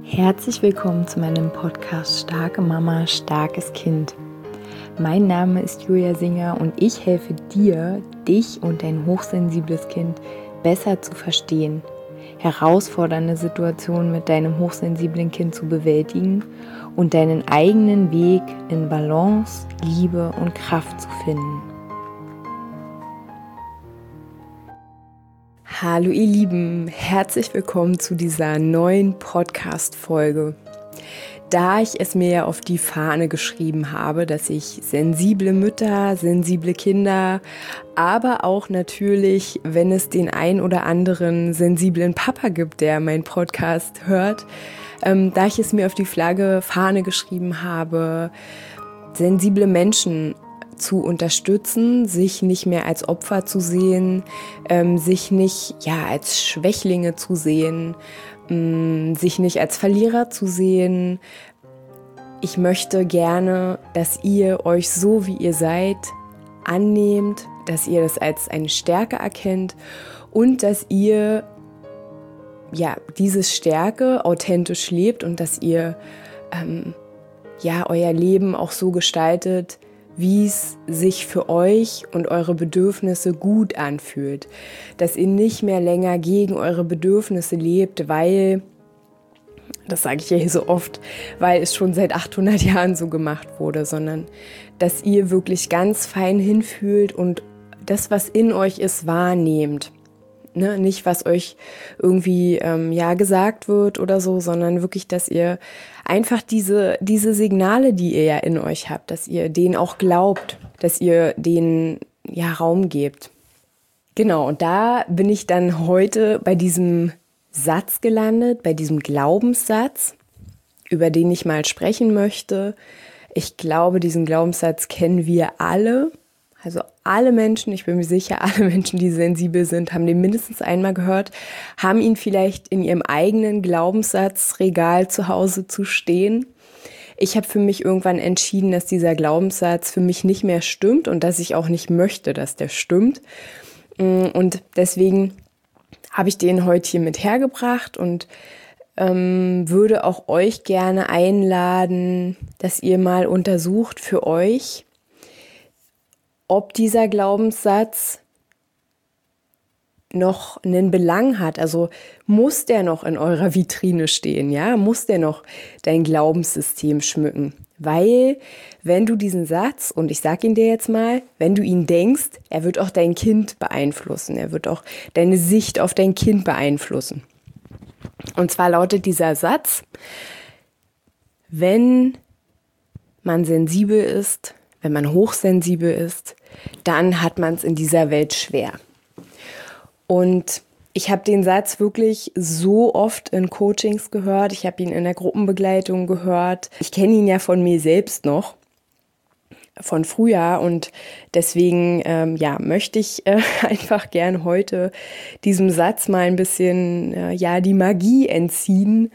Herzlich willkommen zu meinem Podcast Starke Mama, starkes Kind. Mein Name ist Julia Singer und ich helfe dir, dich und dein hochsensibles Kind besser zu verstehen, herausfordernde Situationen mit deinem hochsensiblen Kind zu bewältigen und deinen eigenen Weg in Balance, Liebe und Kraft zu finden. Hallo ihr Lieben, herzlich willkommen zu dieser neuen Podcast-Folge. Da ich es mir ja auf die Fahne geschrieben habe, dass ich sensible Mütter, sensible Kinder, aber auch natürlich, wenn es den ein oder anderen sensiblen Papa gibt, der meinen Podcast hört, da ich es mir auf die Fahne geschrieben habe, sensible Menschen zu unterstützen, sich nicht mehr als Opfer zu sehen, sich nicht als Schwächlinge zu sehen, sich nicht als Verlierer zu sehen. Ich möchte gerne, dass ihr euch so, wie ihr seid, annehmt, dass ihr das als eine Stärke erkennt und dass ihr diese Stärke authentisch lebt und dass ihr euer Leben auch so gestaltet, wie es sich für euch und eure Bedürfnisse gut anfühlt. Dass ihr nicht mehr länger gegen eure Bedürfnisse lebt, weil, das sage ich ja hier so oft, weil es schon seit 800 Jahren so gemacht wurde, sondern dass ihr wirklich ganz fein hinfühlt und das, was in euch ist, wahrnehmt. Ne? Nicht, was euch irgendwie gesagt wird oder so, sondern wirklich, dass ihr einfach diese Signale, die ihr ja in euch habt, dass ihr denen auch glaubt, dass ihr denen Raum gebt. Genau, und da bin ich dann heute bei diesem Satz gelandet, bei diesem Glaubenssatz, über den ich mal sprechen möchte. Ich glaube, diesen Glaubenssatz kennen wir alle. Also alle Menschen, ich bin mir sicher, alle Menschen, die sensibel sind, haben den mindestens einmal gehört, haben ihn vielleicht in ihrem eigenen Glaubenssatzregal zu Hause zu stehen. Ich habe für mich irgendwann entschieden, dass dieser Glaubenssatz für mich nicht mehr stimmt und dass ich auch nicht möchte, dass der stimmt. Und deswegen habe ich den heute hier mit hergebracht und würde auch euch gerne einladen, dass ihr mal untersucht für euch, ob dieser Glaubenssatz noch einen Belang hat. Also muss der noch in eurer Vitrine stehen, ja? Muss der noch dein Glaubenssystem schmücken? Weil, wenn du diesen Satz, und ich sag ihn dir jetzt mal, wenn du ihn denkst, er wird auch dein Kind beeinflussen. Er wird auch deine Sicht auf dein Kind beeinflussen. Und zwar lautet dieser Satz: Wenn man sensibel ist, wenn man hochsensibel ist, dann hat man es in dieser Welt schwer. Und ich habe den Satz wirklich so oft in Coachings gehört. Ich habe ihn in der Gruppenbegleitung gehört. Ich kenne ihn ja von mir selbst noch, von früher. Und deswegen möchte ich einfach gern heute diesem Satz mal ein bisschen die Magie entziehen.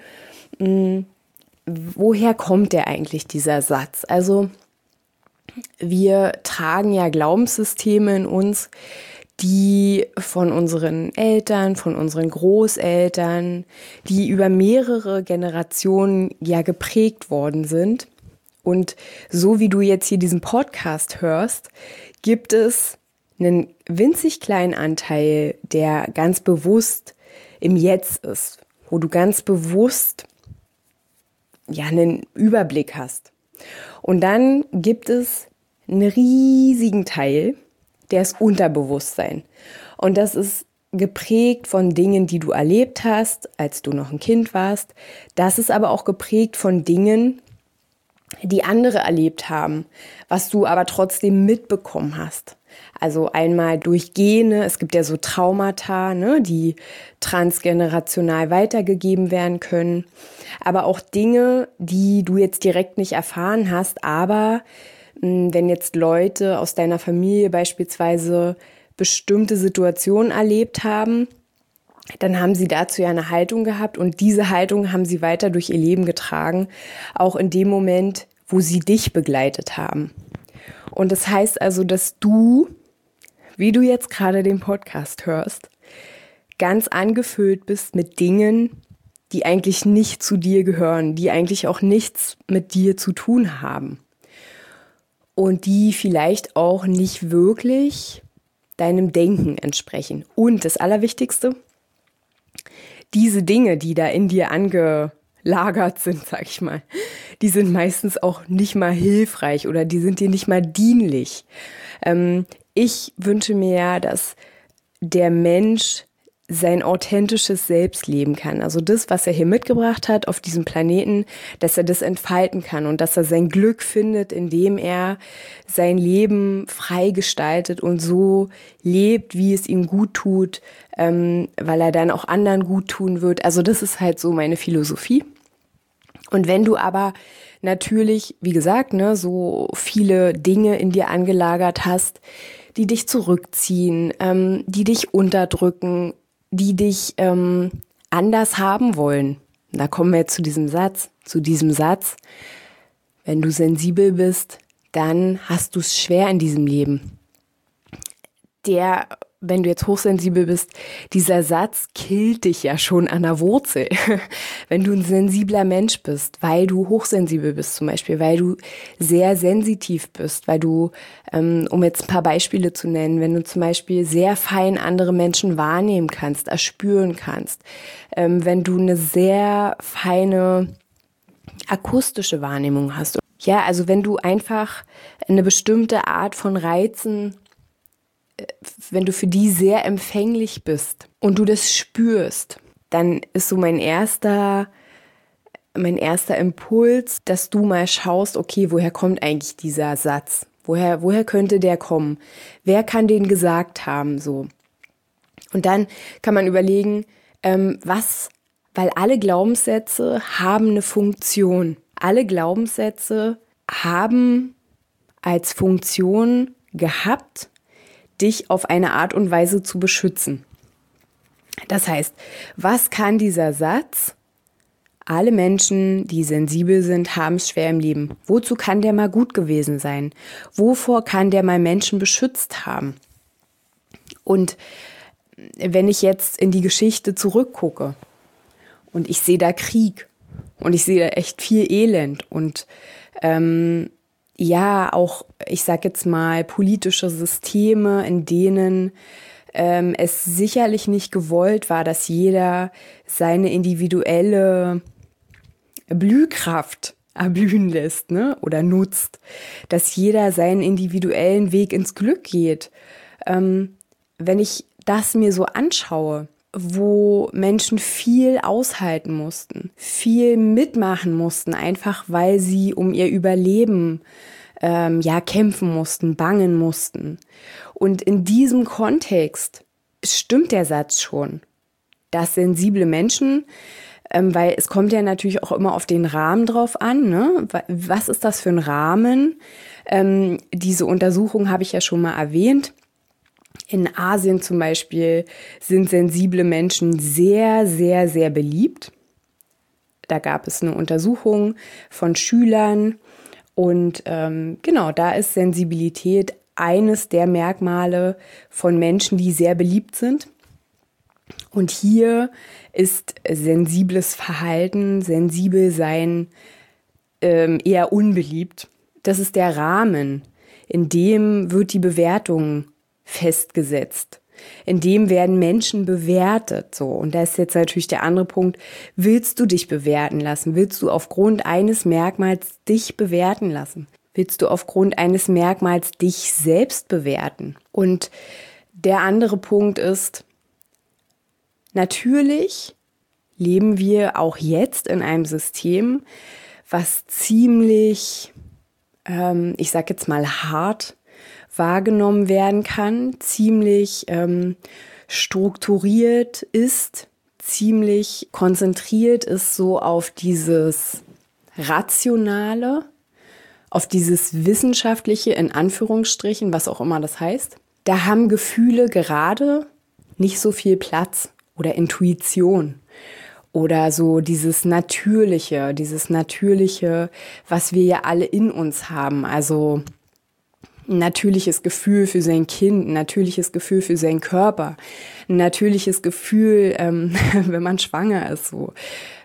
Woher kommt der eigentlich, dieser Satz? Also wir tragen ja Glaubenssysteme in uns, die von unseren Eltern, von unseren Großeltern, die über mehrere Generationen geprägt worden sind. Und so wie du jetzt hier diesen Podcast hörst, gibt es einen winzig kleinen Anteil, der ganz bewusst im Jetzt ist, wo du ganz bewusst einen Überblick hast. Und dann gibt es einen riesigen Teil, der ist Unterbewusstsein. Und das ist geprägt von Dingen, die du erlebt hast, als du noch ein Kind warst. Das ist aber auch geprägt von Dingen, die andere erlebt haben, was du aber trotzdem mitbekommen hast. Also einmal durch Gene, es gibt ja so Traumata, die transgenerational weitergegeben werden können, aber auch Dinge, die du jetzt direkt nicht erfahren hast, aber wenn jetzt Leute aus deiner Familie beispielsweise bestimmte Situationen erlebt haben, dann haben sie dazu ja eine Haltung gehabt und diese Haltung haben sie weiter durch ihr Leben getragen, auch in dem Moment, wo sie dich begleitet haben. Und das heißt also, dass du, wie du jetzt gerade den Podcast hörst, ganz angefüllt bist mit Dingen, die eigentlich nicht zu dir gehören, die eigentlich auch nichts mit dir zu tun haben und die vielleicht auch nicht wirklich deinem Denken entsprechen. Und das Allerwichtigste, diese Dinge, die da in dir angelagert sind, sag ich mal, die sind meistens auch nicht mal hilfreich oder die sind dir nicht mal dienlich. Ich wünsche mir ja, dass der Mensch sein authentisches Selbst leben kann. Also das, was er hier mitgebracht hat auf diesem Planeten, dass er das entfalten kann und dass er sein Glück findet, indem er sein Leben frei gestaltet und so lebt, wie es ihm gut tut, weil er dann auch anderen gut tun wird. Also das ist halt so meine Philosophie. Und wenn du aber natürlich, wie gesagt, ne, so viele Dinge in dir angelagert hast, die dich zurückziehen, die dich unterdrücken, die dich anders haben wollen. Da kommen wir jetzt zu diesem Satz. Wenn du sensibel bist, dann hast du es schwer in diesem Leben. Wenn du jetzt hochsensibel bist, dieser Satz killt dich ja schon an der Wurzel. Wenn du ein sensibler Mensch bist, weil du hochsensibel bist zum Beispiel, weil du sehr sensitiv bist, weil du, um jetzt ein paar Beispiele zu nennen, wenn du zum Beispiel sehr fein andere Menschen wahrnehmen kannst, erspüren kannst, wenn du eine sehr feine akustische Wahrnehmung hast. Ja, also wenn du einfach eine bestimmte Art von Reizen, wenn du für die sehr empfänglich bist und du das spürst, dann ist so mein erster Impuls, dass du mal schaust, okay, woher kommt eigentlich dieser Satz? Woher könnte der kommen? Wer kann den gesagt haben, so? Und dann kann man überlegen, weil alle Glaubenssätze haben eine Funktion. Alle Glaubenssätze haben als Funktion gehabt, dich auf eine Art und Weise zu beschützen. Das heißt, was kann dieser Satz? Alle Menschen, die sensibel sind, haben es schwer im Leben. Wozu kann der mal gut gewesen sein? Wovor kann der mal Menschen beschützt haben? Und wenn ich jetzt in die Geschichte zurückgucke und ich sehe da Krieg und ich sehe da echt viel Elend und auch, ich sag jetzt mal, politische Systeme, in denen es sicherlich nicht gewollt war, dass jeder seine individuelle Blühkraft erblühen lässt, ne? Oder nutzt, dass jeder seinen individuellen Weg ins Glück geht. Wenn ich das mir so anschaue, wo Menschen viel aushalten mussten, viel mitmachen mussten, einfach weil sie um ihr Überleben kämpfen mussten, bangen mussten. Und in diesem Kontext stimmt der Satz schon, dass sensible Menschen, weil es kommt ja natürlich auch immer auf den Rahmen drauf an, ne? Was ist das für ein Rahmen? Diese Untersuchung habe ich ja schon mal erwähnt. In Asien zum Beispiel sind sensible Menschen sehr, sehr, sehr beliebt. Da gab es eine Untersuchung von Schülern und da ist Sensibilität eines der Merkmale von Menschen, die sehr beliebt sind. Und hier ist sensibles Verhalten, sensibel sein eher unbeliebt. Das ist der Rahmen, in dem wird die Bewertung festgesetzt. In dem werden Menschen bewertet. So. Und da ist jetzt natürlich der andere Punkt, willst du dich bewerten lassen? Willst du aufgrund eines Merkmals dich bewerten lassen? Willst du aufgrund eines Merkmals dich selbst bewerten? Und der andere Punkt ist, natürlich leben wir auch jetzt in einem System, was ziemlich, ich sag jetzt mal hart wahrgenommen werden kann, ziemlich strukturiert ist, ziemlich konzentriert ist so auf dieses Rationale, auf dieses Wissenschaftliche in Anführungsstrichen, was auch immer das heißt. Da haben Gefühle gerade nicht so viel Platz oder Intuition oder so dieses Natürliche, was wir ja alle in uns haben. Also ein natürliches Gefühl für sein Kind, ein natürliches Gefühl für seinen Körper, ein natürliches Gefühl, wenn man schwanger ist, so.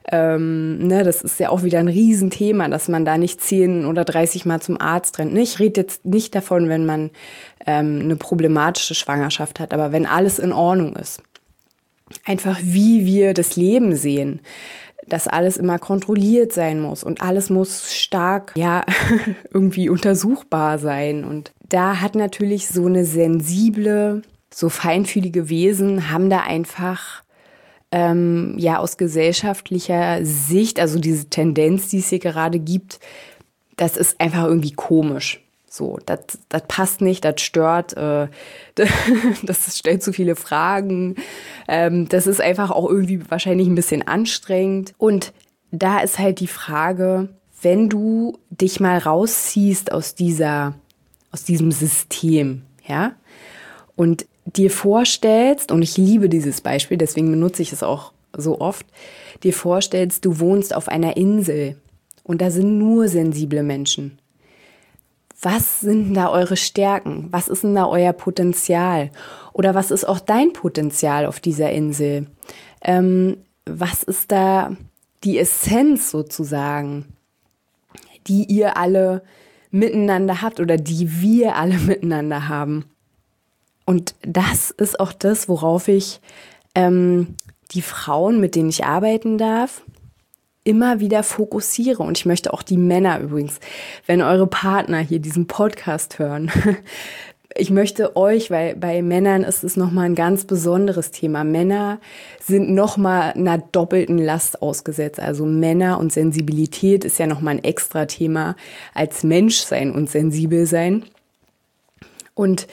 Das ist ja auch wieder ein Riesenthema, dass man da nicht 10 oder 30 Mal zum Arzt rennt. Ich rede jetzt nicht davon, wenn man eine problematische Schwangerschaft hat, aber wenn alles in Ordnung ist. Einfach wie wir das Leben sehen, dass alles immer kontrolliert sein muss und alles muss stark, irgendwie untersuchbar sein. Und da hat natürlich so eine sensible, so feinfühlige Wesen, haben da einfach aus gesellschaftlicher Sicht, also diese Tendenz, die es hier gerade gibt, das ist einfach irgendwie komisch. So, das passt nicht, das stört, das stellt zu viele Fragen. Das ist einfach auch irgendwie wahrscheinlich ein bisschen anstrengend. Und da ist halt die Frage, wenn du dich mal rausziehst aus diesem System, ja, und dir vorstellst, und ich liebe dieses Beispiel, deswegen benutze ich es auch so oft, dir vorstellst, du wohnst auf einer Insel und da sind nur sensible Menschen. Was sind denn da eure Stärken? Was ist denn da euer Potenzial? Oder was ist auch dein Potenzial auf dieser Insel? Was ist da die Essenz sozusagen, die ihr alle miteinander habt oder die wir alle miteinander haben? Und das ist auch das, worauf ich die Frauen, mit denen ich arbeiten darf, immer wieder fokussiere. Und ich möchte auch die Männer übrigens, wenn eure Partner hier diesen Podcast hören, ich möchte euch, weil bei Männern ist es nochmal ein ganz besonderes Thema. Männer sind nochmal einer doppelten Last ausgesetzt. Also Männer und Sensibilität ist ja nochmal ein extra Thema als Menschsein und sensibel sein. Und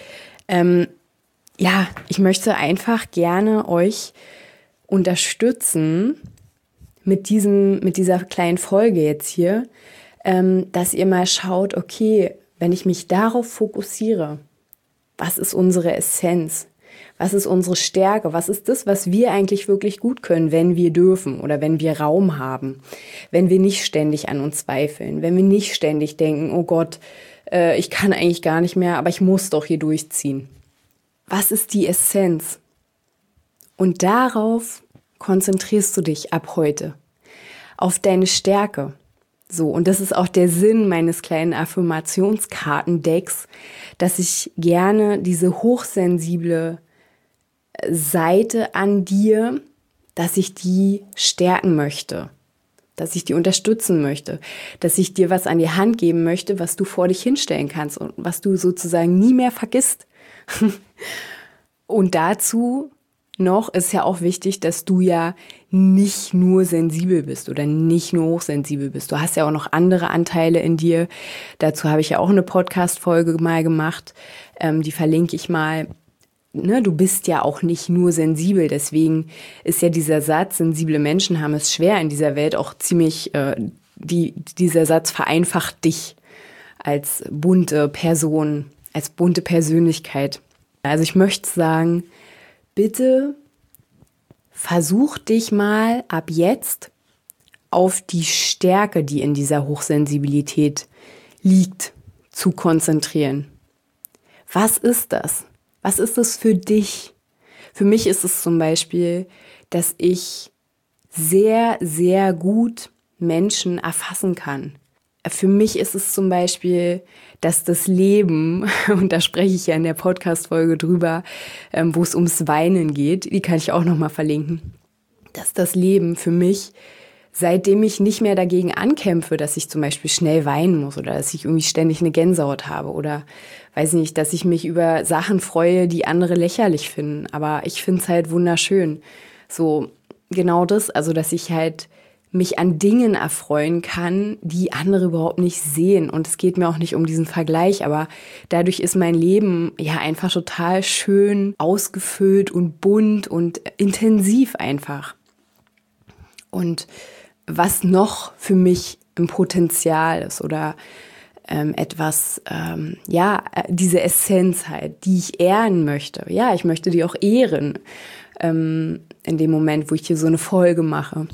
ich möchte einfach gerne euch unterstützen mit dieser kleinen Folge jetzt hier, dass ihr mal schaut, okay, wenn ich mich darauf fokussiere, was ist unsere Essenz? Was ist unsere Stärke? Was ist das, was wir eigentlich wirklich gut können, wenn wir dürfen oder wenn wir Raum haben? Wenn wir nicht ständig an uns zweifeln, wenn wir nicht ständig denken, oh Gott, ich kann eigentlich gar nicht mehr, aber ich muss doch hier durchziehen. Was ist die Essenz? Und darauf konzentrierst du dich ab heute. Auf deine Stärke. So, und das ist auch der Sinn meines kleinen Affirmationskartendecks, dass ich gerne diese hochsensible Seite an dir, dass ich die stärken möchte, dass ich die unterstützen möchte, dass ich dir was an die Hand geben möchte, was du vor dich hinstellen kannst und was du sozusagen nie mehr vergisst. Und dazu noch ist ja auch wichtig, dass du ja nicht nur sensibel bist oder nicht nur hochsensibel bist. Du hast ja auch noch andere Anteile in dir. Dazu habe ich ja auch eine Podcast-Folge mal gemacht. Die verlinke ich mal. Du bist ja auch nicht nur sensibel. Deswegen ist ja dieser Satz, sensible Menschen haben es schwer in dieser Welt, auch ziemlich, dieser Satz vereinfacht dich als bunte Person, als bunte Persönlichkeit. Also ich möchte sagen, bitte versuch dich mal ab jetzt auf die Stärke, die in dieser Hochsensibilität liegt, zu konzentrieren. Was ist das? Was ist das für dich? Für mich ist es zum Beispiel, dass ich sehr, sehr gut Menschen erfassen kann. Für mich ist es zum Beispiel, dass das Leben, und da spreche ich ja in der Podcast-Folge drüber, wo es ums Weinen geht, die kann ich auch nochmal verlinken, dass das Leben für mich, seitdem ich nicht mehr dagegen ankämpfe, dass ich zum Beispiel schnell weinen muss oder dass ich irgendwie ständig eine Gänsehaut habe oder, weiß nicht, dass ich mich über Sachen freue, die andere lächerlich finden, aber ich finde es halt wunderschön. So, genau das, also dass ich halt mich an Dingen erfreuen kann, die andere überhaupt nicht sehen. Und es geht mir auch nicht um diesen Vergleich, aber dadurch ist mein Leben ja einfach total schön ausgefüllt und bunt und intensiv einfach. Und was noch für mich ein Potenzial ist oder diese Essenz halt, die ich ehren möchte. Ja, ich möchte die auch ehren in dem Moment, wo ich hier so eine Folge mache.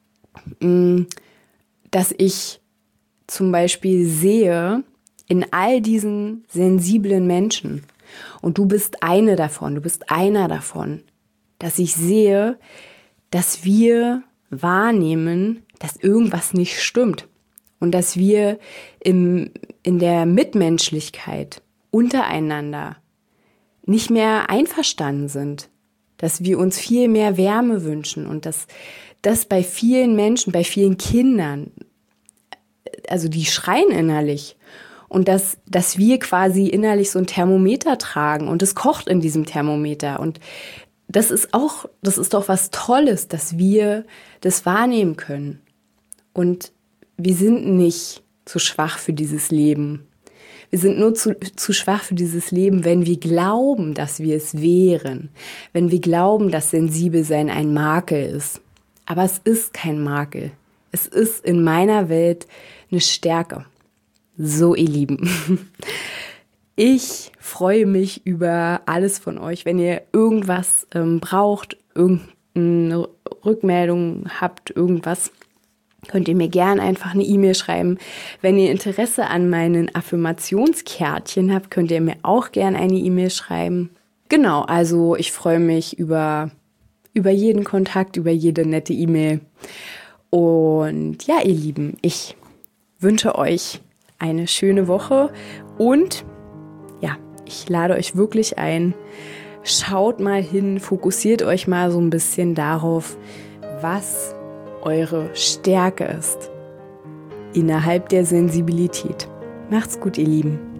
Dass ich zum Beispiel sehe in all diesen sensiblen Menschen, und du bist einer davon, dass ich sehe, dass wir wahrnehmen, dass irgendwas nicht stimmt und dass wir in der Mitmenschlichkeit untereinander nicht mehr einverstanden sind, dass wir uns viel mehr Wärme wünschen und dass das bei vielen Menschen, bei vielen Kindern, also die schreien innerlich und dass wir quasi innerlich so ein Thermometer tragen und es kocht in diesem Thermometer und das ist doch was Tolles, dass wir das wahrnehmen können. Und wir sind nicht zu schwach für dieses Leben. Wir sind nur zu schwach für dieses Leben, wenn wir glauben, dass wir es wären. Wenn wir glauben, dass Sensibelsein ein Makel ist. Aber es ist kein Makel. Es ist in meiner Welt eine Stärke. So, ihr Lieben. Ich freue mich über alles von euch. Wenn ihr irgendwas braucht, irgendeine Rückmeldung habt, irgendwas, könnt ihr mir gerne einfach eine E-Mail schreiben. Wenn ihr Interesse an meinen Affirmationskärtchen habt, könnt ihr mir auch gerne eine E-Mail schreiben. Genau, also ich freue mich über jeden Kontakt, über jede nette E-Mail. Und ja, ihr Lieben, ich wünsche euch eine schöne Woche und ja, ich lade euch wirklich ein, schaut mal hin, fokussiert euch mal so ein bisschen darauf, was eure Stärke ist innerhalb der Sensibilität. Macht's gut, ihr Lieben.